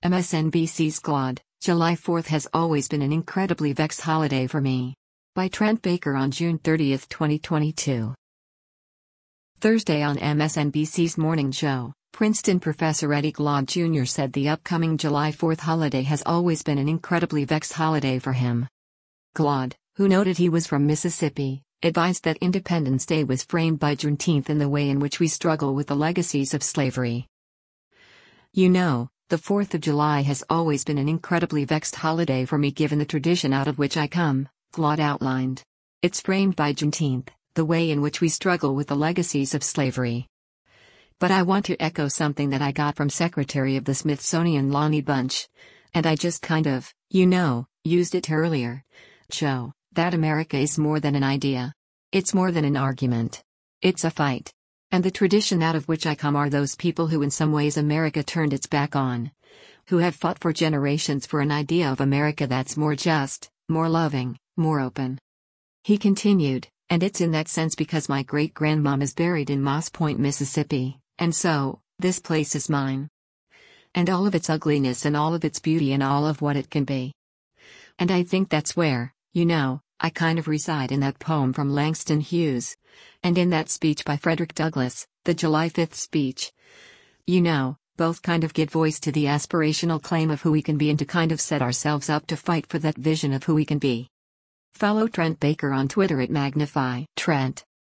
MSNBC's Claude, July 4th has always been an incredibly vexed holiday for me. By Trent Baker on June 30, 2022. Thursday on MSNBC's morning show, Princeton professor Eddie Glaude Jr. said the upcoming July 4th holiday has always been an incredibly vexed holiday for him. Glaude, who noted he was from Mississippi, advised that Independence Day was framed by Juneteenth in the way in which we struggle with the legacies of slavery. "You know, the 4th of July has always been an incredibly vexed holiday for me given the tradition out of which I come," Glaude outlined. "It's framed by Juneteenth, the way in which we struggle with the legacies of slavery. But I want to echo something that I got from Secretary of the Smithsonian Lonnie Bunch. And I just kind of, used it earlier. Show that America is more than an idea. It's more than an argument. It's a fight. And the tradition out of which I come are those people who in some ways America turned its back on. Who have fought for generations for an idea of America that's more just, more loving, more open." He continued, "And it's in that sense because my great-grandmom is buried in Moss Point, Mississippi, and so, this place is mine. And all of its ugliness and all of its beauty and all of what it can be. And I think that's where, I kind of reside in that poem from Langston Hughes. And in that speech by Frederick Douglass, the July 5th speech. Both kind of give voice to the aspirational claim of who we can be and to kind of set ourselves up to fight for that vision of who we can be." Follow Trent Baker on Twitter at Magnify Trent.